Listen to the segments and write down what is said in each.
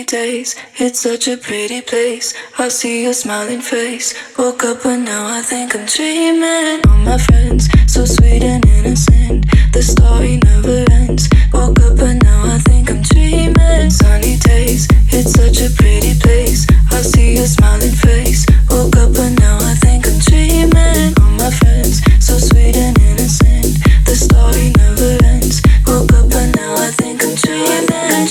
Sunny days, it's such a pretty place. I see your smiling face. Woke up but now I think I'm dreaming. All my friends, so sweet and innocent. The story never ends. Woke up but now I think I'm dreaming. Sunny days, it's such a pretty place. I see your smiling face. Woke up but now I think I'm dreaming. All my friends, so sweet and innocent. The story never ends. Woke up but now I think I'm dreaming.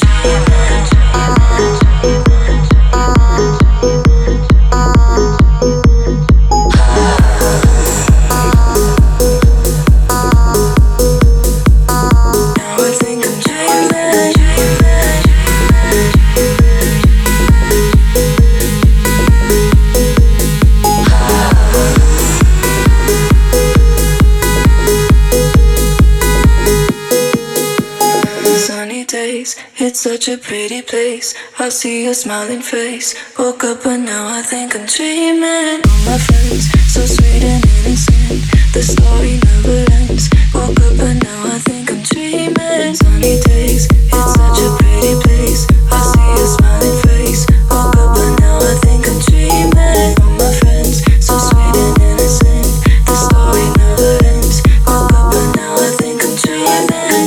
It's such a pretty place. I see your smiling face. Woke up but now I think I'm dreaming. All my friends, so sweet and innocent. The story never ends. Woke up but now I think I'm dreaming. Sunny days, it's such a pretty place. I see your smiling face. Woke up but now I think I'm dreaming. All my friends, so sweet and innocent. The story never ends. Woke up but now I think I'm dreaming.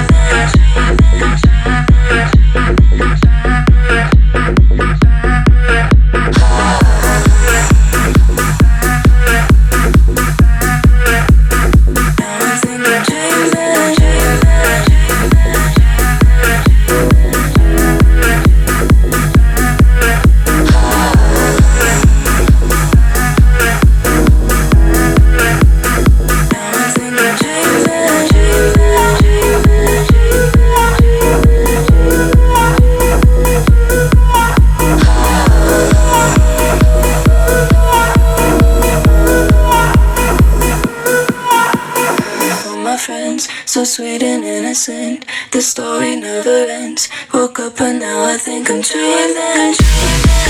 So sweet and innocent, the story never ends. Woke up and now I think I'm dreaming.